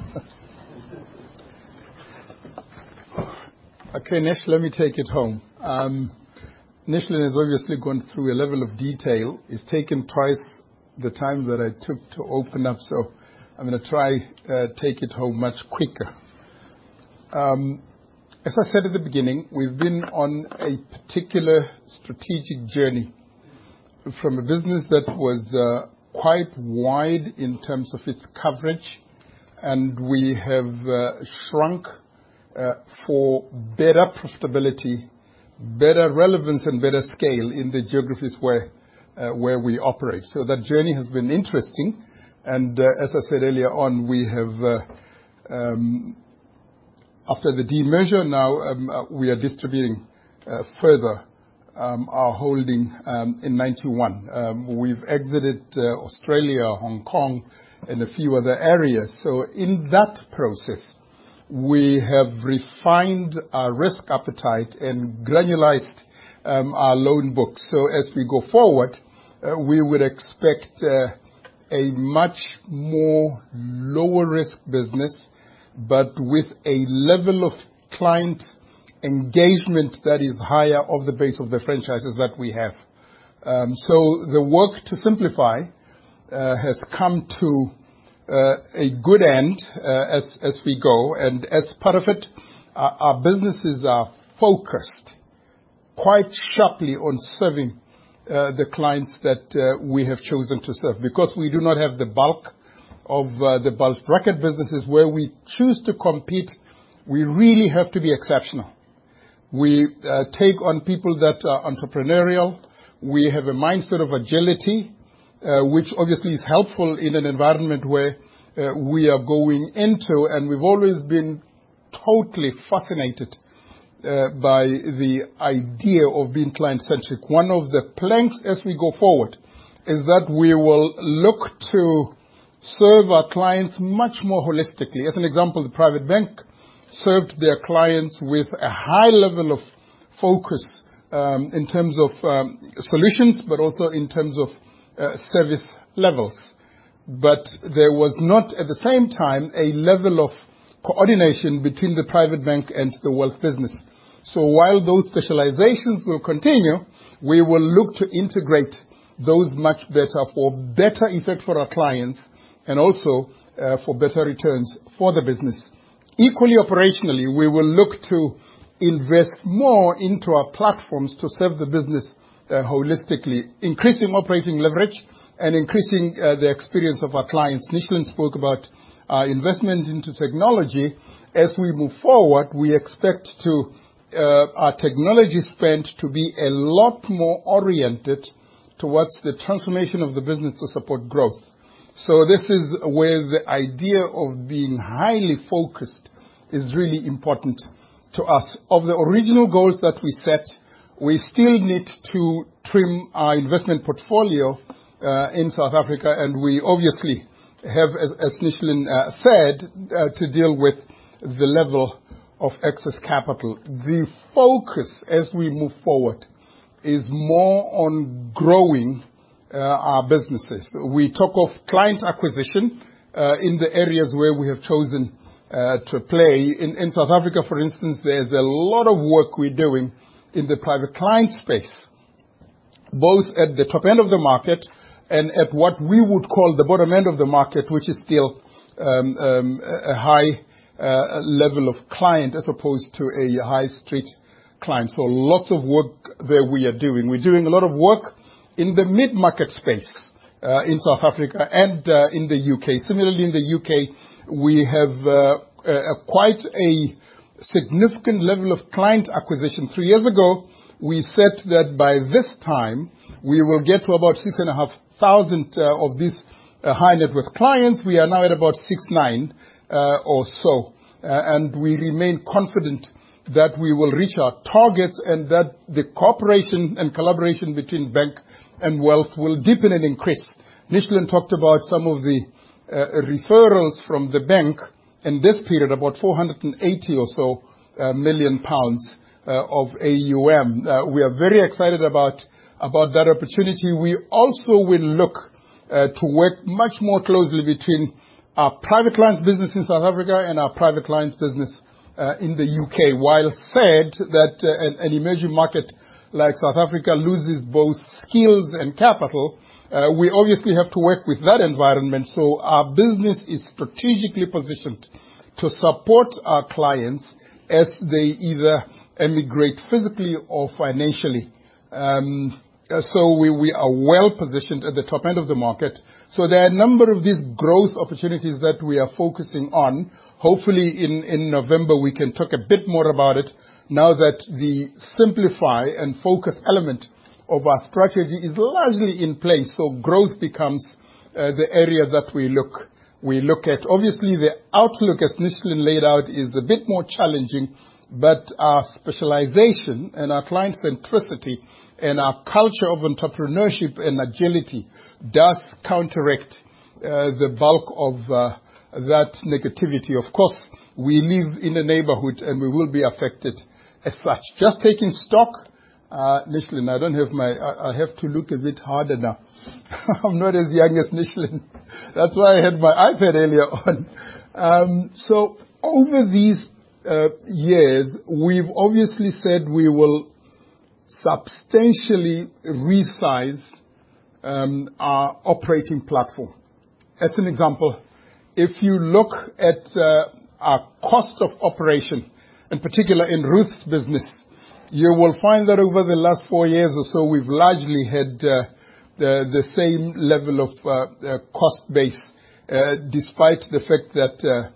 Okay, Nesh, let me take it home. Um, Nishlin has obviously gone through a level of detail. It's taken twice the time that I took to open up, so I'm going to try uh, take it home much quicker. Um, as I said at the beginning, we've been on a particular strategic journey from a business that was uh, quite wide in terms of its coverage, and we have uh, shrunk uh, for better profitability, better relevance, and better scale in the geographies where uh, where we operate. So that journey has been interesting. And uh, as I said earlier on, we have, uh, um, after the demerger now, um, uh, we are distributing uh, further um, our holding um, in ninety-one. Um, we've exited uh, Australia, Hong Kong, and a few other areas. So in that process, we have refined our risk appetite and granularized um, our loan book. So as we go forward, uh, we would expect uh, a much more lower risk business, but with a level of client engagement that is higher of the base of the franchises that we have. Um, so the work to simplify uh, has come to uh, a good end uh, as, as we go, and as part of it, our, our businesses are focused quite sharply on serving uh, the clients that uh, we have chosen to serve. Because we do not have the bulk of uh, the bulge bracket businesses where we choose to compete, we really have to be exceptional. We uh, take on people that are entrepreneurial. We have a mindset of agility, uh, which obviously is helpful in an environment where uh, we are going into, and we've always been totally fascinated uh, by the idea of being client-centric. One of the planks as we go forward is that we will look to serve our clients much more holistically. As an example, the private bank served their clients with a high level of focus um, in terms of um, solutions, but also in terms of uh, service levels. But there was not at the same time a level of coordination between the private bank and the wealth business. So while those specializations will continue, we will look to integrate those much better for better effect for our clients and also uh, for better returns for the business. Equally operationally, we will look to invest more into our platforms to serve the business uh, holistically, increasing operating leverage and increasing uh, the experience of our clients. Nishlan spoke about our investment into technology. As we move forward, we expect to uh, our technology spend to be a lot more oriented towards the transformation of the business to support growth. So this is where the idea of being highly focused is really important to us. Of the original goals that we set, we still need to trim our investment portfolio uh, in South Africa, and we obviously have, as, as Nishlan uh, said, uh, to deal with the level of excess capital. The focus as we move forward is more on growing uh, our businesses. We talk of client acquisition uh, in the areas where we have chosen uh, to play. In, in South Africa, for instance, there's a lot of work we're doing in the private client space, both at the top end of the market and at what we would call the bottom end of the market, which is still um, um, a high uh, level of client as opposed to a high street client. So lots of work there we are doing. We're doing a lot of work in the mid-market space uh, in South Africa and uh, in the U K. Similarly, in the U K, we have uh, uh, quite a significant level of client acquisition. Three years ago, we said that by this time, we will get to about six and a half thousand uh, of these uh, high net worth clients. We are now at about six nine uh, or so, uh, and we remain confident that we will reach our targets and that the cooperation and collaboration between bank and wealth will deepen and increase. Nishlan talked about some of the uh, referrals from the bank in this period, about four hundred eighty or so uh, million pounds uh, of A U M. Uh, we are very excited about about that opportunity. We also will look uh, to work much more closely between our private clients business in South Africa and our private clients business uh, in the U K. While said that uh, an, an emerging market like South Africa loses both skills and capital, uh, we obviously have to work with that environment. So our business is strategically positioned to support our clients as they either emigrate physically or financially. Um, so we, we are well positioned at the top end of the market. So there are a number of these growth opportunities that we are focusing on. Hopefully in, in November we can talk a bit more about it now that the simplify and focus element of our strategy is largely in place. So growth becomes uh, the area that we look we look at. Obviously the outlook as Nishlan laid out is a bit more challenging, but our specialization and our client centricity and our culture of entrepreneurship and agility does counteract uh, the bulk of uh, that negativity. Of course, we live in a neighborhood and we will be affected as such. Just taking stock Uh, Nishlin, I don't have my, I, I have to look a bit harder now. I'm not as young as Nishlin. That's why I had my iPad earlier on. Um, so over these uh, years, we've obviously said we will substantially resize um, our operating platform. As an example, if you look at uh, our cost of operation, in particular in Ruth's business, you will find that over the last four years or so, we've largely had uh, the, the same level of uh, uh, cost base, uh, despite the fact that uh,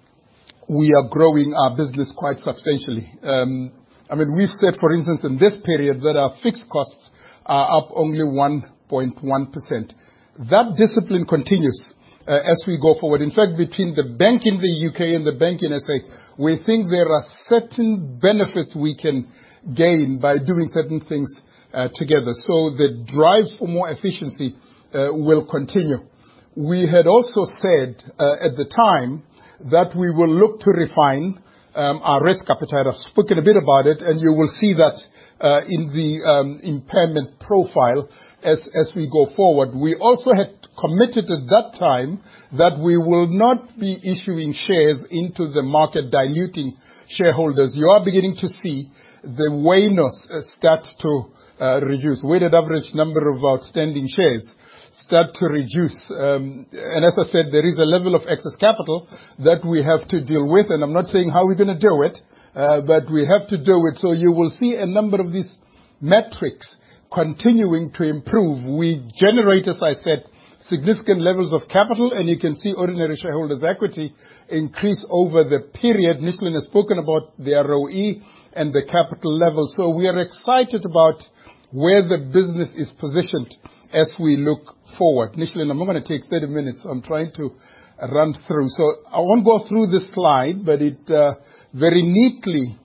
we are growing our business quite substantially. Um, I mean, we've said, for instance, in this period that our fixed costs are up only one point one percent. That discipline continues uh, as we go forward. In fact, between the bank in the U K and the bank in S A, we think there are certain benefits we can gain by doing certain things uh, together. So the drive for more efficiency uh, will continue. We had also said uh, at the time that we will look to refine um, our risk appetite. I've spoken a bit about it, and you will see that uh, in the um, impairment profile as, as we go forward. We also had committed at that time that we will not be issuing shares into the market, diluting shareholders. You are beginning to see the WANOS uh, start to uh, reduce, weighted average number of outstanding shares start to reduce. Um, and as I said, there is a level of excess capital that we have to deal with, and I'm not saying how we're going to do it, uh, but we have to do it. So you will see a number of these metrics continuing to improve. We generate, as I said, significant levels of capital, and you can see ordinary shareholders' equity increase over the period. Nishlin has spoken about the R O E and the capital level. So we are excited about where the business is positioned as we look forward. Nishlin, I'm not going to take thirty minutes. I'm trying to run through. So I won't go through this slide, but it uh, very neatly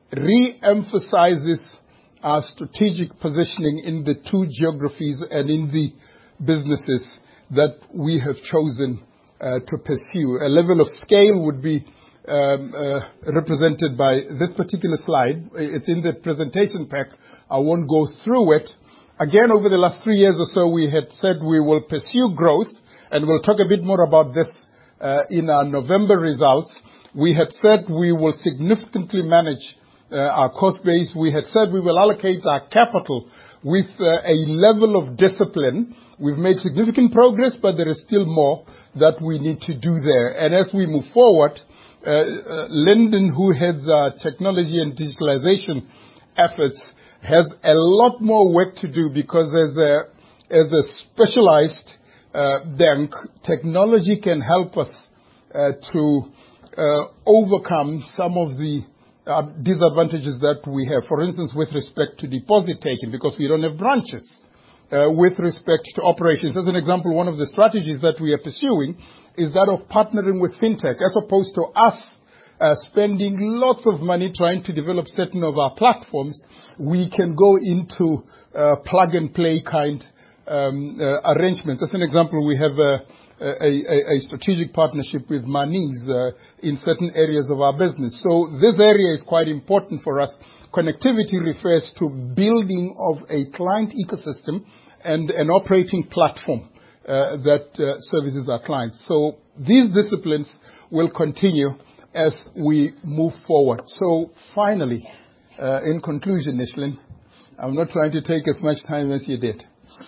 re-emphasizes our strategic positioning in the two geographies and in the businesses that we have chosen uh, to pursue. A level of scale would be um, uh, represented by this particular slide. It's in the presentation pack. I won't go through it. Again, over the last three years or so, we had said we will pursue growth, and we'll talk a bit more about this uh, in our November results. We had said we will significantly manage uh, our cost base. We had said we will allocate our capital with uh, a level of discipline. We've made significant progress, but there is still more that we need to do there. And as we move forward, uh, uh, Lyndon, who heads our technology and digitalization efforts, has a lot more work to do, because as a, as a specialized uh, bank, technology can help us uh, to uh, overcome some of the uh, disadvantages that we have. For instance, with respect to deposit taking, because we don't have branches. Uh, with respect to operations, as an example, one of the strategies that we are pursuing is that of partnering with fintech, as opposed to us Uh, spending lots of money trying to develop certain of our platforms. We can go into uh, plug-and-play kind um, uh, arrangements. As an example, we have a, a, a, a strategic partnership with Monese uh, in certain areas of our business. So this area is quite important for us. Connectivity refers to building of a client ecosystem and an operating platform uh, that uh, services our clients. So these disciplines will continue as we move forward. So finally, uh, in conclusion, Nishlin, I'm not trying to take as much time as you did.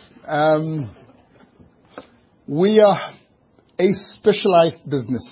Um, we are a specialized business.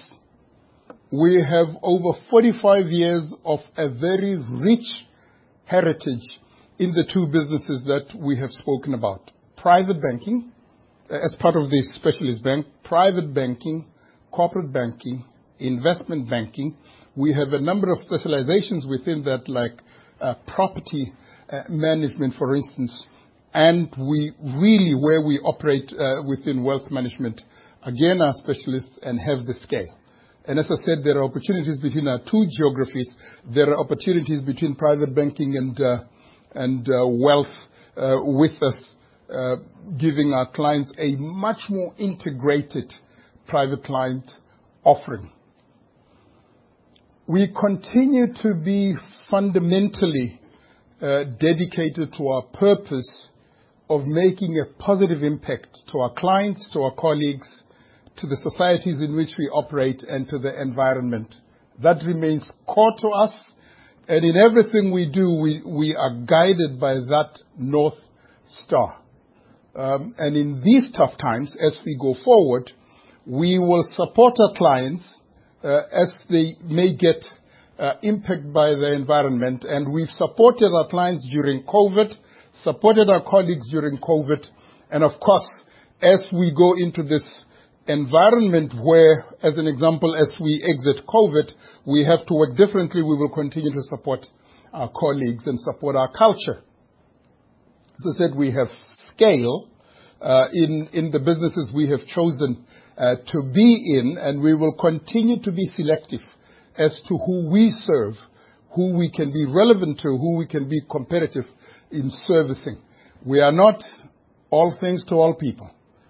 We have over forty-five years of a very rich heritage in the two businesses that we have spoken about. Private banking, as part of the specialist bank, private banking, corporate banking, investment banking. We have a number of specializations within that, like uh, property uh, management, for instance, and we really, where we operate uh, within wealth management, again, are specialists and have the scale. And as I said, there are opportunities between our two geographies. There are opportunities between private banking and uh, and uh, wealth uh, with us, uh, giving our clients a much more integrated private client offering. We continue to be fundamentally uh, dedicated to our purpose of making a positive impact to our clients, to our colleagues, to the societies in which we operate, and to the environment. That remains core to us, and in everything we do, we, we are guided by that North Star. Um, and in these tough times, as we go forward, we will support our clients uh, as they may get uh, impacted by the environment. And we've supported our clients during COVID, supported our colleagues during COVID, and of course, as we go into this environment where, as an example, as we exit COVID, we have to work differently, we will continue to support our colleagues and support our culture. As I said, we have scale uh, in, in the businesses we have chosen uh, to be in, and we will continue to be selective as to who we serve, who we can be relevant to, who we can be competitive in servicing. We are not all things to all people.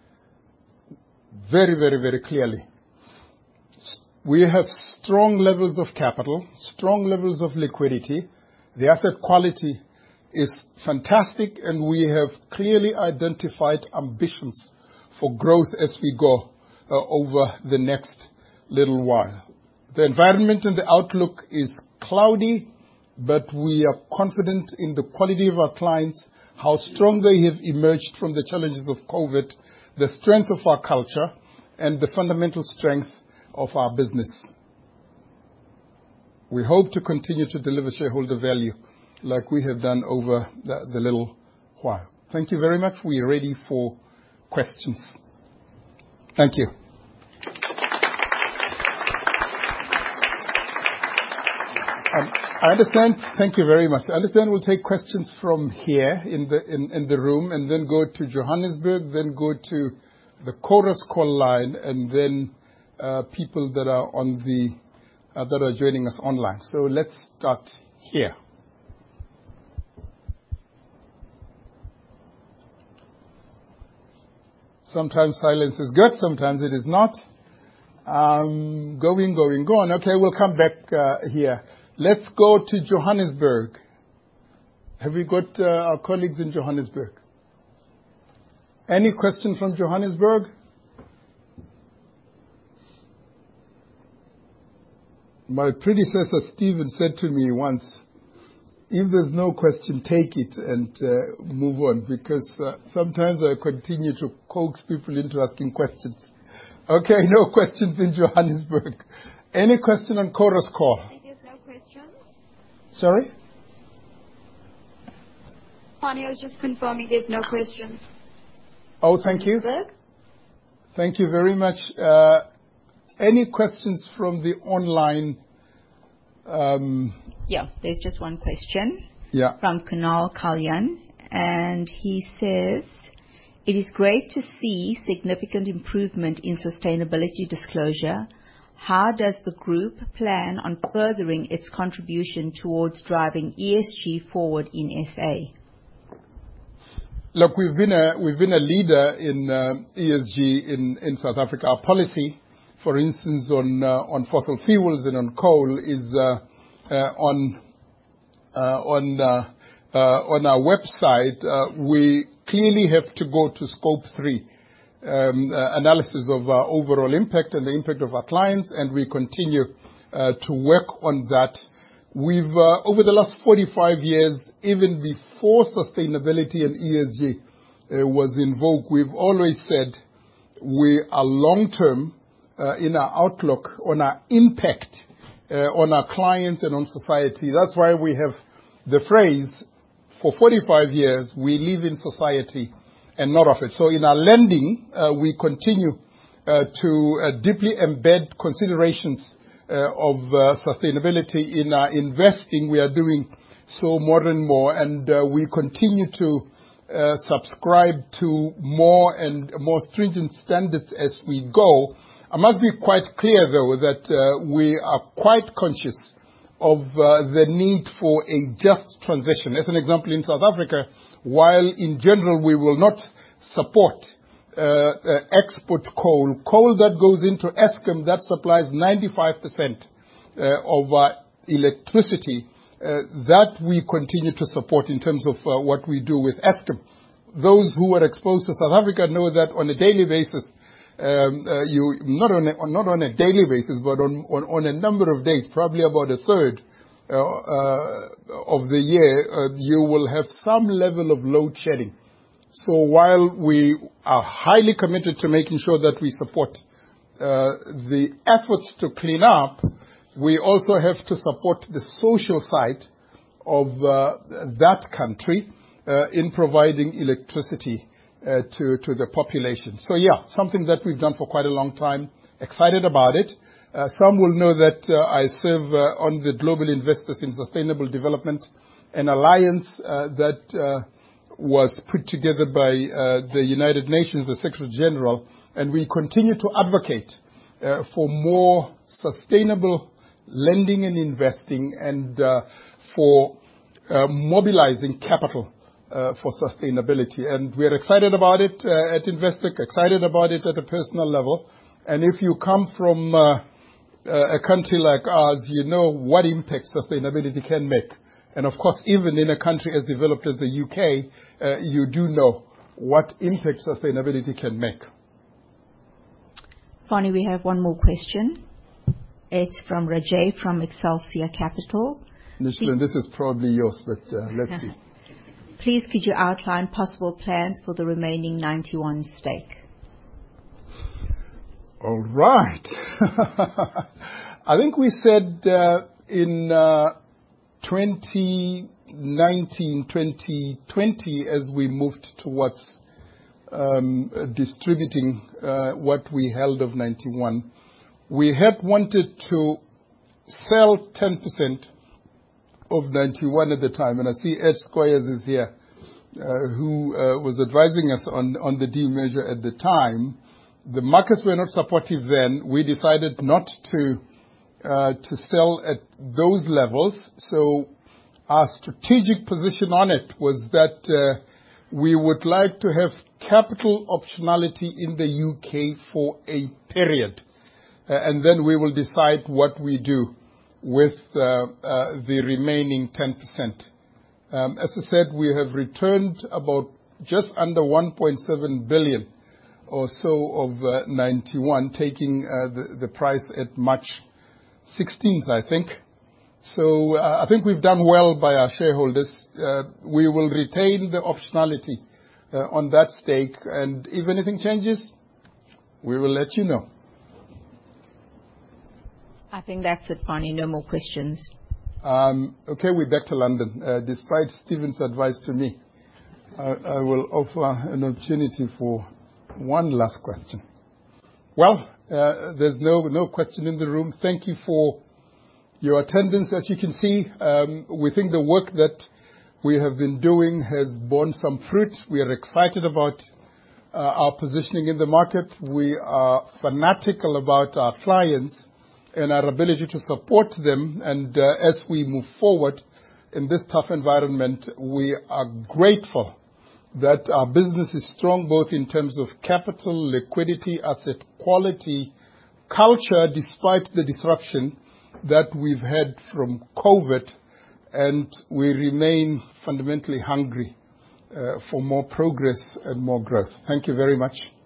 Very, very, very clearly. We have strong levels of capital, strong levels of liquidity. The asset quality is fantastic, and we have clearly identified ambitions for growth as we go uh, over the next little while. The environment and the outlook is cloudy, but we are confident in the quality of our clients, how strong they have emerged from the challenges of COVID, the strength of our culture, and the fundamental strength of our business. We hope to continue to deliver shareholder value like we have done over the, the little while. Thank you very much. We are ready for questions. Thank you. Um, I understand. Thank you very much. I understand we'll take questions from here in the in, in the room, and then go to Johannesburg, then go to the chorus call line, and then uh, people that are on the uh, that are joining us online. So let's start here. Sometimes silence is good, sometimes it is not. Um, going, going, going. Okay, we'll come back uh, here. Let's go to Johannesburg. Have we got uh, our colleagues in Johannesburg? Any question from Johannesburg? My predecessor, Stephen, said to me once, if there's no question, take it and uh, move on, because uh, sometimes I continue to coax people into asking questions. Okay, no questions in Johannesburg. Any question on chorus call?
There's no question.
Sorry?
Connie, I was just confirming there's no question.
Oh, thank you. Thank you very much. Uh, any questions from the online? Um,
yeah, there's just one question
yeah.
from Kunal Kalyan, and he says, it is great to see significant improvement in sustainability disclosure. How does the group plan on furthering its contribution towards driving E S G forward in S A?
Look, we've been a we've been a leader in uh, E S G in, in South Africa. Our policy, for instance, on uh, on fossil fuels and on coal is uh, uh, on uh, on uh, uh, on our website. Uh, we clearly have to go to scope three um, uh, analysis of our overall impact and the impact of our clients, and we continue uh, to work on that. We've, uh, over the last forty-five years, even before sustainability and E S G uh, was in vogue, we've always said we are long-term uh, in our outlook on our impact uh, on our clients and on society. That's why we have the phrase, for forty-five years, we live in society and not of it. So in our lending, uh, we continue uh, to uh, deeply embed considerations Uh, of uh, sustainability in our investing. We are doing so more and more, and uh, we continue to uh, subscribe to more and more stringent standards as we go. I must be quite clear, though, that uh, we are quite conscious of uh, the need for a just transition. As an example, in South Africa, while in general we will not support Uh, uh, export coal, coal that goes into Eskom that supplies ninety-five percent uh, of our electricity, that we continue to support in terms of uh, what we do with Eskom. Those who are exposed to South Africa know that on a daily basis, um, uh, you not on a, not on a daily basis, but on, on, on a number of days, probably about a third uh, uh, of the year, uh, you will have some level of load shedding. So while we are highly committed to making sure that we support uh, the efforts to clean up, we also have to support the social side of uh, that country uh, in providing electricity uh, to, to the population. So yeah, something that we've done for quite a long time. Excited about it. Uh, some will know that uh, I serve uh, on the Global Investors in Sustainable Development, an alliance uh, that uh, was put together by uh, the United Nations, the Secretary General, and we continue to advocate uh, for more sustainable lending and investing and uh, for uh, mobilizing capital uh, for sustainability. And we're excited about it uh, at Investec, excited about it at a personal level. And if you come from uh, a country like ours, you know what impact sustainability can make. And of course, even in a country as developed as the U K, uh, you do know what impact sustainability can make.
Fani, we have one more question. It's from Rajay from Excelsior Capital.
Nishlin, this is probably yours, but uh, let's see.
Please, could you outline possible plans for the remaining ninety-one stake?
All right. I think we said uh, in uh, twenty nineteen, twenty twenty, as we moved towards um, distributing uh, what we held of ninety-one, we had wanted to sell ten percent of ninety-one at the time. And I see Ed Squires is here, uh, who uh, was advising us on, on the demerger at the time. The markets were not supportive then. We decided not to uh, to sell at those levels. So our strategic position on it was that uh, we would like to have capital optionality in the U K for a period. Uh, and then we will decide what we do with uh, uh, the remaining ten percent. Um, as I said, we have returned about just under one point seven billion or so of uh, ninety-one, taking uh, the, the price at March sixteenth, I think. So uh, I think we've done well by our shareholders. Uh, we will retain the optionality uh, on that stake, and if anything changes, we will let you know.
I think that's it, Fani. No more questions.
Um, okay, we're back to London. Uh, despite Stephen's advice to me, I, I will offer an opportunity for one last question. Well, uh, there's no no question in the room. Thank you for your attendance. As you can see, um, we think the work that we have been doing has borne some fruit. We are excited about uh, our positioning in the market. We are fanatical about our clients and our ability to support them. And uh, as we move forward in this tough environment, we are grateful that our business is strong both in terms of capital, liquidity, asset quality, culture, despite the disruption that we've had from COVID, and we remain fundamentally hungry uh, for more progress and more growth. Thank you very much.